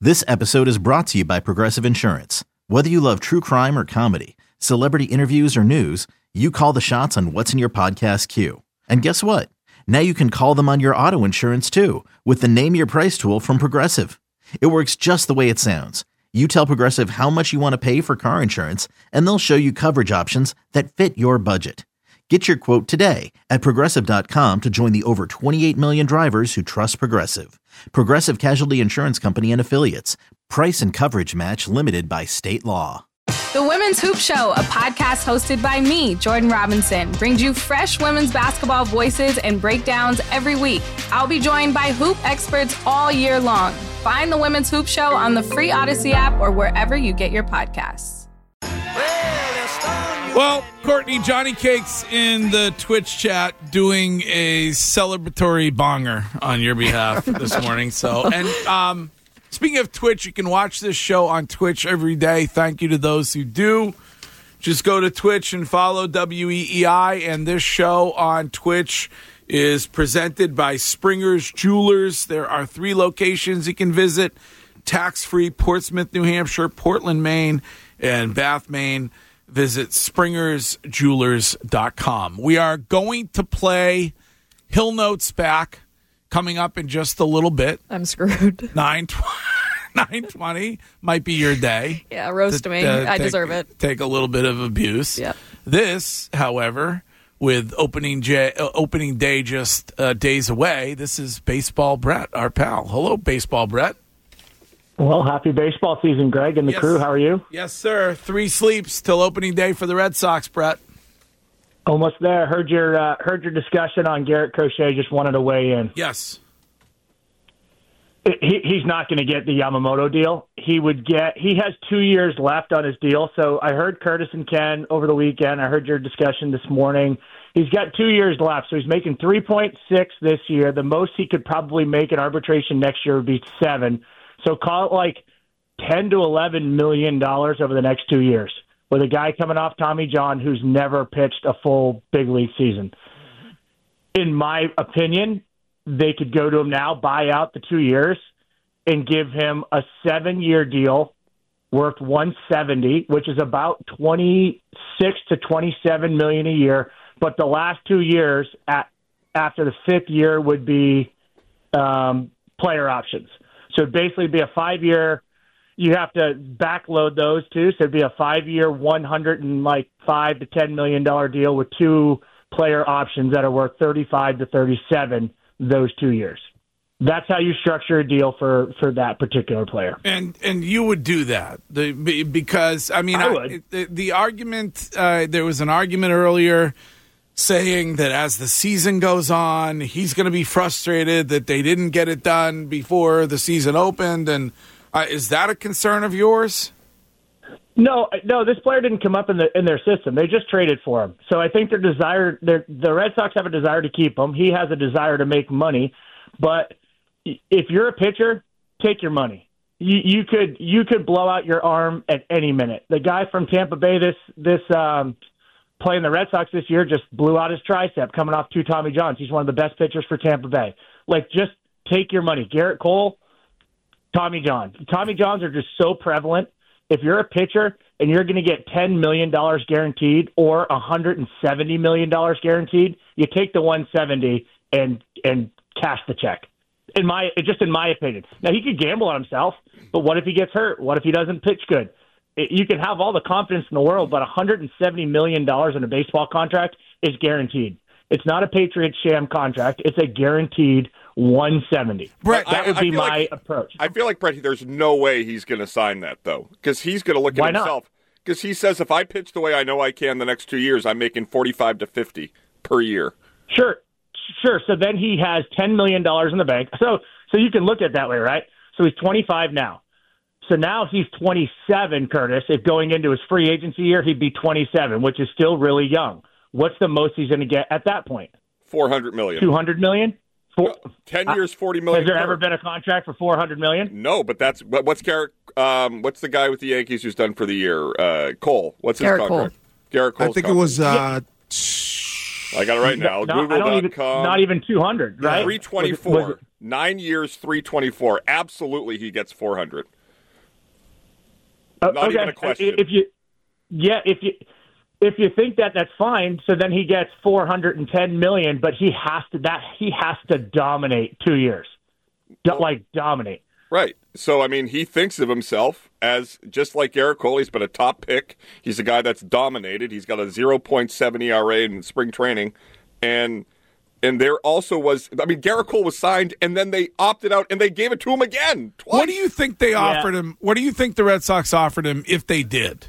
This episode is brought to you by Progressive Insurance. Whether you love true crime or comedy, celebrity interviews or news, you call the shots on what's in your podcast queue. And guess what? Now you can call them on your auto insurance too with the Name Your Price tool from Progressive. It works just the way it sounds. You tell Progressive how much you want to pay for car insurance, and they'll show you coverage options that fit your budget. Get your quote today at Progressive.com to join the over 28 million drivers who trust Progressive. Progressive Casualty Insurance Company and Affiliates. Price and coverage match limited by state law. The Women's Hoop Show, a podcast hosted by me, Jordan Robinson, brings you fresh women's basketball voices and breakdowns every week. I'll be joined by hoop experts all year long. Find the Women's Hoop Show on the free Odyssey app or wherever you get your podcasts. Well, Courtney, Johnny Cakes in the Twitch chat doing a celebratory bonger on your behalf this morning. So, and speaking of Twitch, you can watch this show on Twitch every day. Thank you to those who do. Just go to Twitch and follow WEEI. And this show on Twitch is presented by Springer's Jewelers. There are 3 locations you can visit: tax-free Portsmouth, New Hampshire, Portland, Maine, and Bath, Maine. Visit SpringersJewelers.com. We are going to play Hill Notes Back coming up in just a little bit. I'm screwed. 9:20 might be your day. Yeah, roast me. I deserve it. Take a little bit of abuse. Yep. This, however, with opening day just days away, this is Baseball Brett, our pal. Hello, Baseball Brett. Well, happy baseball season, Greg, and the crew. How are you? Yes, sir. 3 sleeps till opening day for the Red Sox, Brett. Almost there. Heard your discussion on Garrett Crochet. Just wanted to weigh in. Yes. He's not going to get the Yamamoto deal. He has 2 years left on his deal. So I heard Curtis and Ken over the weekend. I heard your discussion this morning. He's got 2 years left, so he's making 3.6 this year. The most he could probably make in arbitration next year would be 7. So call it like $10 to $11 million over the next 2 years with a guy coming off Tommy John who's never pitched a full big league season. In my opinion, they could go to him now, buy out the 2 years, and give him a 7-year deal worth $170, which is about $26 to $27 million a year. But the last 2 years, after the 5th year, would be player options. So it'd basically be a 5-year. You have to backload those too. So it'd be a 5-year, $105 to $10 million deal with 2 player options that are worth 35 to 37 those 2 years. That's how you structure a deal for that particular player. And you would do that because I would. The argument there was an argument earlier saying that as the season goes on, he's going to be frustrated that they didn't get it done before the season opened. And is that a concern of yours? No, this player didn't come up in their system. They just traded for him. So I think the Red Sox have a desire to keep him. He has a desire to make money. But if you're a pitcher, take your money. You could blow out your arm at any minute. The guy from Tampa Bay, playing the Red Sox this year, just blew out his tricep coming off 2 Tommy Johns. He's one of the best pitchers for Tampa Bay. Just take your money. Garrett Cole, Tommy John. Tommy Johns are just so prevalent. If you're a pitcher and you're going to get $10 million guaranteed or $170 million guaranteed, you take the $170 and cash the check. In my opinion. Now, he could gamble on himself, but what if he gets hurt? What if he doesn't pitch good? You can have all the confidence in the world, but $170 million in a baseball contract is guaranteed. It's not a Patriots sham contract. It's a guaranteed $170. Brett, that would be my approach. I feel like, Brett, there's no way he's going to sign that, though, because he's going to look at himself. Because he says, if I pitch the way I know I can the next 2 years, I'm making 45 to 50 per year. Sure. So then he has $10 million in the bank. So you can look at it that way, right? So he's 25 now. So now he's 27, Curtis. If going into his free agency year, he'd be 27, which is still really young. What's the most he's going to get at that point? $400 million. $200 million? 10 years, $40 million. Has there ever been a contract for $400 million? No, but what's Garrett? What's the guy with the Yankees who's done for the year? Cole. What's his Garrett contract? Cole. Garrett Cole's I think it was I got it right now. Google.com. Not even 200, right? 324. 9 years, 324. Absolutely, he gets 400. Not even a question. If you think that's fine, so then he gets $410 million, but he has to dominate 2 years, dominate. Right. So I mean, he thinks of himself as just like Gerrit Cole. He's been a top pick. He's a guy that's dominated. He's got a 0.7 ERA in spring training, and there also was. I mean, Gerrit Cole was signed, and then they opted out, and they gave it to him again twice. What do you think they offered him? What do you think the Red Sox offered him if they did?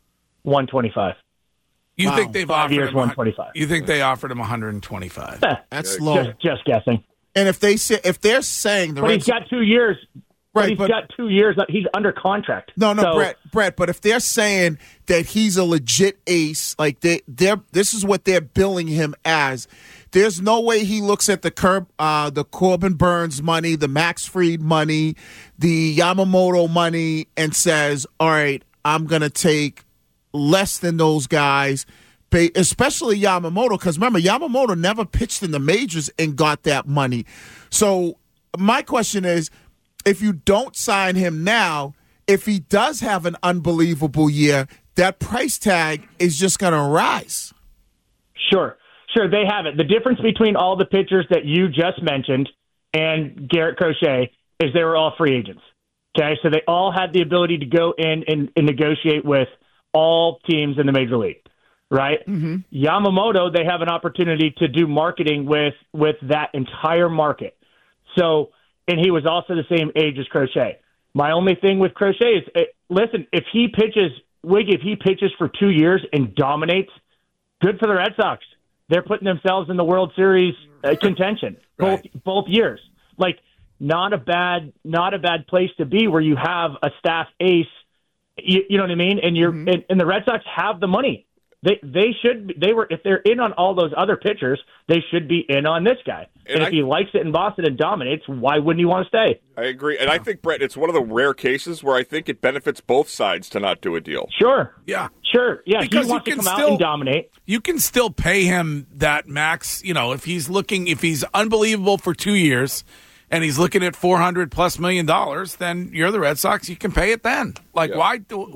125. You think they've 5 offered years, him 125? You think they offered him 125? That's low. Just guessing. And if they're saying but he's got 2 years. Right, but he's got 2 years. He's under contract. No, Brett. But if they're saying that he's a legit ace, like this is what they're billing him as. There's no way he looks at the Corbin Burns money, the Max Fried money, the Yamamoto money, and says, "All right, I'm gonna take less than those guys." Especially Yamamoto, because remember, Yamamoto never pitched in the majors and got that money. So my question is, if you don't sign him now, if he does have an unbelievable year, that price tag is just going to rise. Sure, they have it. The difference between all the pitchers that you just mentioned and Garrett Crochet is they were all free agents. Okay, so they all had the ability to go in and negotiate with all teams in the major league. Right? Mm-hmm. Yamamoto, they have an opportunity to do marketing with that entire market. So, and he was also the same age as Crochet. My only thing with Crochet is, listen, if he pitches for 2 years and dominates, good for the Red Sox. They're putting themselves in the World Series contention both years. Like, not a bad place to be where you have a staff ace. You know what I mean? And and the Red Sox have the money. If they're in on all those other pitchers, they should be in on this guy. And if he likes it in Boston and dominates, why wouldn't he want to stay? I agree. And I think, Brett, it's one of the rare cases where I think it benefits both sides to not do a deal. Sure. Yeah. Sure. Yeah. Because he wants to come out and dominate. You can still pay him that max, if he's unbelievable for 2 years and he's looking at $400+ million, then you're the Red Sox. You can pay it then. Why do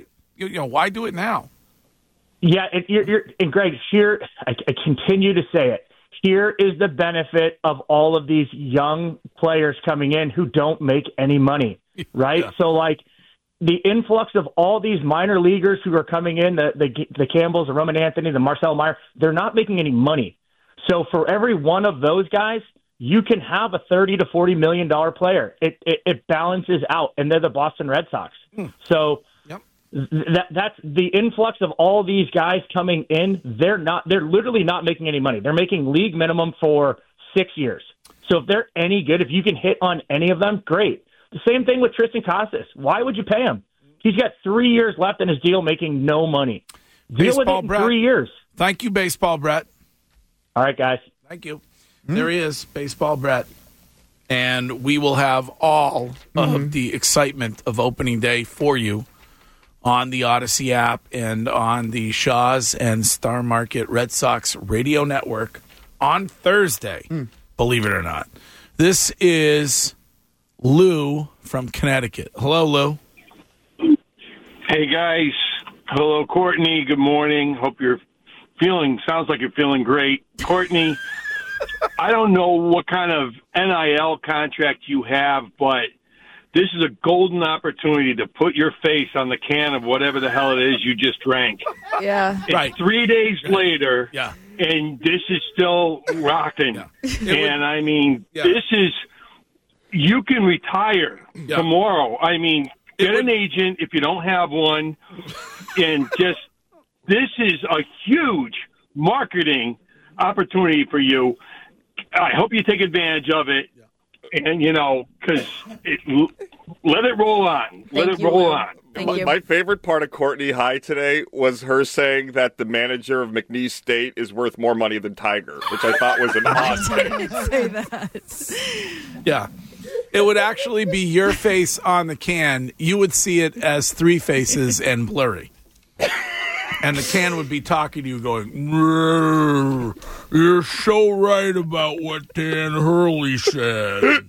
it now? Yeah, and Greg, here, I continue to say it. Here is the benefit of all of these young players coming in who don't make any money, right? Yeah. So, the influx of all these minor leaguers who are coming in, the Campbells, the Roman Anthony, the Marcel Meyer, they're not making any money. So, for every one of those guys, you can have a $30 to $40 million player. It balances out, and they're the Boston Red Sox. So. That's the influx of all these guys coming in. They're literally not making any money. They're making league minimum for 6 years. So if they're any good, if you can hit on any of them, great. The same thing with Tristan Casas. Why would you pay him? He's got 3 years left in his deal, making no money. Deal with it in 3 years. Thank you, Baseball Brett. All right, guys. Thank you. There he is, Baseball Brett. And we will have all of the excitement of opening day for you on the Odyssey app and on the Shaw's and Star Market Red Sox radio network on Thursday, believe it or not. This is Lou from Connecticut. Hello, Lou. Hey, guys. Hello, Courtney. Good morning. Hope sounds like you're feeling great. Courtney, I don't know what kind of NIL contract you have, but this is a golden opportunity to put your face on the can of whatever the hell it is you just drank. Yeah. It's 3 days later, and this is still rocking. Yeah. This is, you can retire tomorrow. Get an agent if you don't have one, and this is a huge marketing opportunity for you. I hope you take advantage of it. And, because let it roll on. Let it roll on. My favorite part of Courtney High today was her saying that the manager of McNeese State is worth more money than Tiger, which I thought was an awesome. I didn't say that. Yeah. It would actually be your face on the can. You would see it as three faces and blurry. And the can would be talking to you going, "You're so right about what Dan Hurley said."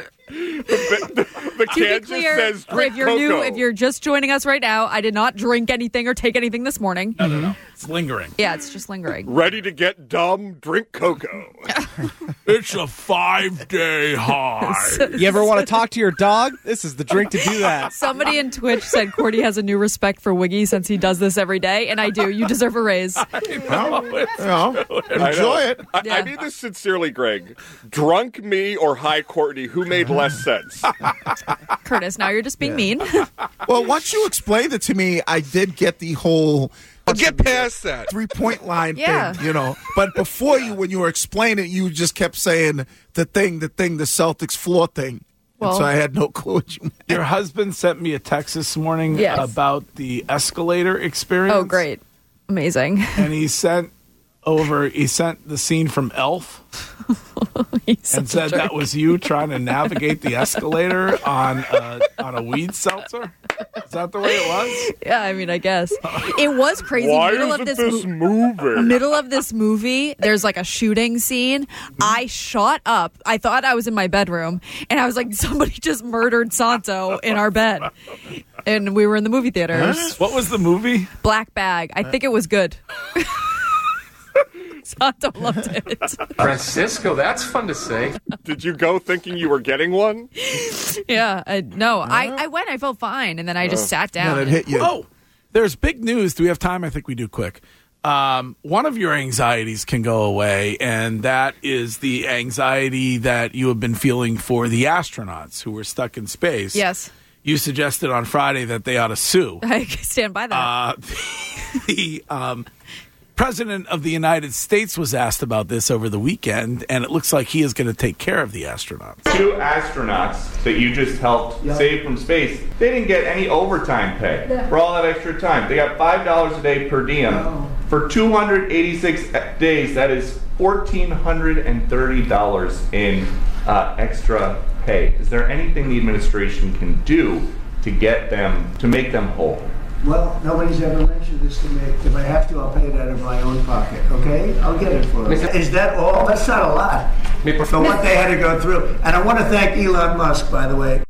The can just says drink cocoa. If you're just joining us right now, I did not drink anything or take anything this morning. No. It's lingering. Yeah, it's just lingering. Ready to get dumb? Drink cocoa. It's a 5-day high. You ever want to talk to your dog? This is the drink to do that. Somebody in Twitch said Cordy has a new respect for Wiggy since he does this every day, and I do. You deserve a raise. Enjoy it. I mean this sincerely, Greg. Drunk me or high Courtney, who made less sense? Curtis, now you're just being mean. Well, once you explained it to me, I did get the whole I'll get past that 3-point line thing, But before when you were explaining it, you just kept saying the Celtics floor thing. Well, and so I had no clue what you meant. Your husband sent me a text this morning about the escalator experience. Oh, great. Amazing. And he sent the scene from Elf and said that was you trying to navigate the escalator on a weed seltzer. Is that the way it was? Yeah, I mean, I guess. It was crazy. Why isn't this movie? Middle of this movie, there's like a shooting scene. I shot up. I thought I was in my bedroom, and I was like, somebody just murdered Santo in our bed. And we were in the movie theaters. What was the movie? Black Bag. I think it was good. Santo loved it. Francisco, that's fun to say. Did you go thinking you were getting one? Yeah, I went. I felt fine, and then I just sat down. And it hit you. Oh, there's big news. Do we have time? I think we do. Quick. One of your anxieties can go away, and that is the anxiety that you have been feeling for the astronauts who were stuck in space. Yes. You suggested on Friday that they ought to sue. I stand by that. The President of the United States was asked about this over the weekend, and it looks like he is going to take care of the astronauts. 2 astronauts that you just helped save from space, they didn't get any overtime pay for all that extra time. They got $5 a day per diem. For 286 days, that is $1,430 in extra pay. Is there anything the administration can do to make them whole? Well, nobody's ever mentioned this to me. If I have to, I'll pay it out of my own pocket, okay? I'll get it for them. Is that all? That's not a lot for what they had to go through. And I want to thank Elon Musk, by the way.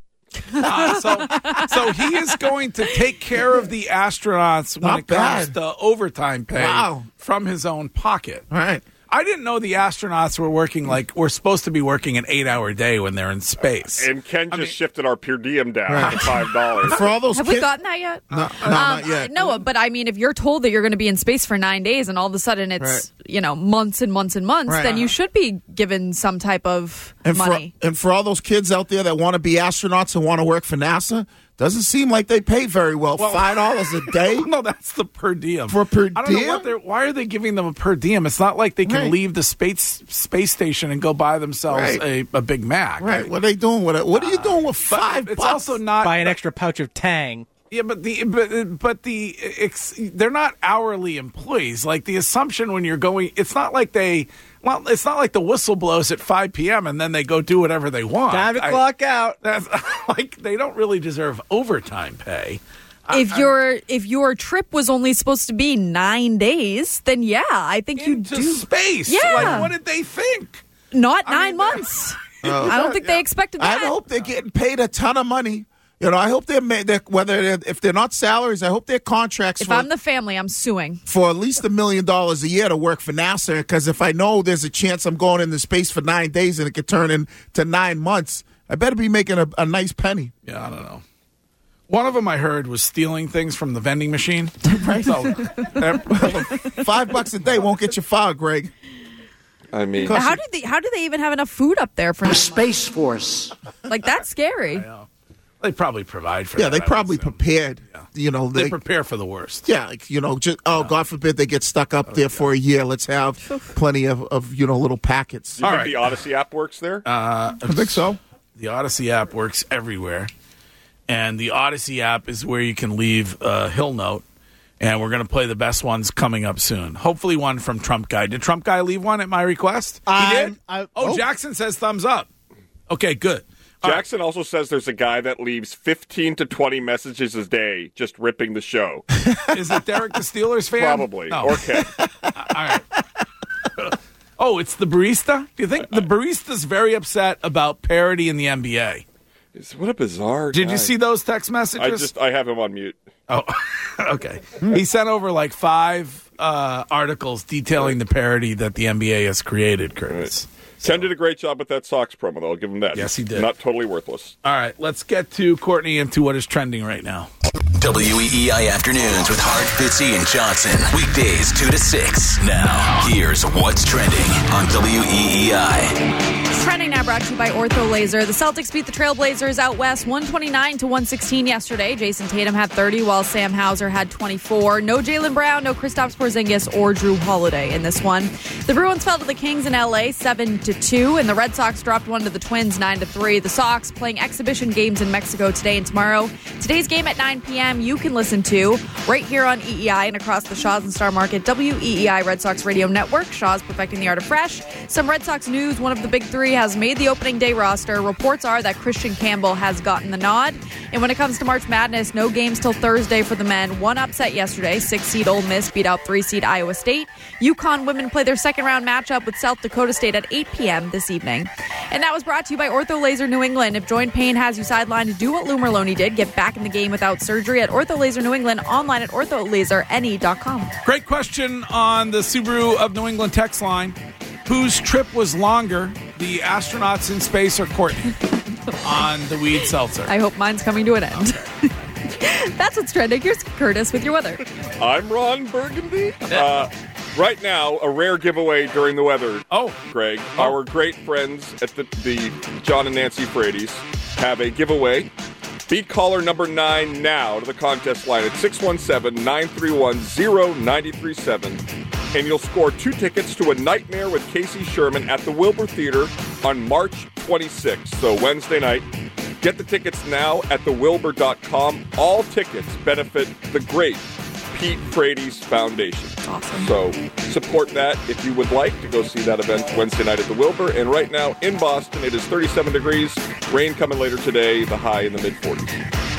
So he is going to take care of the astronauts when it comes to overtime pay from his own pocket. All right. I didn't know the astronauts were supposed to be working an 8-hour day when they're in space. And Ken shifted our per diem down to $5. For all those Have we gotten that yet? No, not yet. No, but I mean, if you're told that you're going to be in space for 9 days and all of a sudden it's, months and months and months, then you should be given some type of money. And for all those kids out there that want to be astronauts and want to work for NASA, doesn't seem like they pay very well. $5 a day? No, that's the per diem. For per diem? I don't know why are they giving them a per diem? It's not like they can leave the space station and go buy themselves a Big Mac. Right. What are they doing with it? What are you doing with $5? It's also not buy an extra pouch of Tang. Yeah, but they're not hourly employees. Like the assumption when you're going, it's not like the whistle blows at 5 p.m. and then they go do whatever they want. Time to clock out. That's they don't really deserve overtime pay. If your trip was only supposed to be 9 days, then I think you do space. Yeah, what did they think? Not 9 months. I don't think they expected that. I hope they're getting paid a ton of money. I hope if they're not salaries, I hope their contracts. If I'm the family, I'm suing for at least $1 million a year to work for NASA. Because if I know there's a chance I'm going into space for 9 days and it could turn into 9 months, I better be making a nice penny. Yeah, I don't know. One of them I heard was stealing things from the vending machine. Right. So, $5 a day won't get you fired, Greg. I mean, how do they even have enough food up there for the Space Force? Like that's scary. I know. They probably provide for that. Yeah, they probably prepared. Yeah. They prepare for the worst. Yeah, God forbid they get stuck up there for a year. Let's have plenty of little packets. Do you think the Odyssey app works there? I think so. The Odyssey app works everywhere. And the Odyssey app is where you can leave a Hill Note. And we're going to play the best ones coming up soon. Hopefully one from Trump Guy. Did Trump Guy leave one at my request? He did? Jackson says thumbs up. Okay, good. Jackson also says there's a guy that leaves 15 to 20 messages a day just ripping the show. Is it Derek the Steelers fan? Probably. No. Or Ken. All right. Oh, it's the barista? Do you think the barista's very upset about parity in the NBA? What a bizarre Did guy. you see those text messages? I have him on mute. Oh, okay. He sent over like 5 articles detailing the parity that the NBA has created, Curtis. Right. Ken did a great job with that Sox promo, though. I'll give him that. Yes, he did. Not totally worthless. All right, let's get to Courtney and to what is trending right now. WEEI Afternoons with Hart, Fitzy, and Johnson. Weekdays 2 to 6. Now, here's what's trending on WEEI. Trending now brought to you by Ortho Laser. The Celtics beat the Trailblazers out west 129-116 yesterday. Jason Tatum had 30 while Sam Hauser had 24. No Jaylen Brown, no Kristaps Porzingis or Drew Holiday in this one. The Bruins fell to the Kings in LA 7-2, and the Red Sox dropped one to the Twins 9-3. The Sox playing exhibition games in Mexico today and tomorrow. Today's game at 9 p.m. you can listen to right here on EEI and across the Shaw's and Star Market WEEI Red Sox Radio Network. Shaw's perfecting the art of fresh. Some Red Sox news. One of the big 3 has made the opening day roster. Reports are that Christian Campbell has gotten the nod. And when it comes to March Madness, no games till Thursday for the men. One upset yesterday. 6-seed Ole Miss beat out 3-seed Iowa State. UConn women play their second-round matchup with South Dakota State at 8 p.m. this evening. And that was brought to you by Ortho Laser New England. If joint pain has you sidelined, do what Lou Merlone did. Get back in the game without surgery at Ortho Laser New England, online at ortholaserne.com. Great question on the Subaru of New England text line. Whose trip was longer, the astronauts in space or Courtney on the weed seltzer? I hope mine's coming to an end. That's what's trending. Here's Curtis with your weather. I'm Ron Burgundy. Right now, a rare giveaway during the weather. Oh, Greg, our great friends at the John and Nancy Frady's have a giveaway. Beat caller number 9 now to the contest line at 617-931-0937. And you'll score 2 tickets to A Nightmare with Casey Sherman at the Wilbur Theater on March 26th. So Wednesday night. Get the tickets now at thewilbur.com. All tickets benefit the great Pete Frady's Foundation. Awesome. So support that if you would like to go see that event Wednesday night at the Wilbur. And right now in Boston, it is 37 degrees. Rain coming later today, the high in the mid-40s.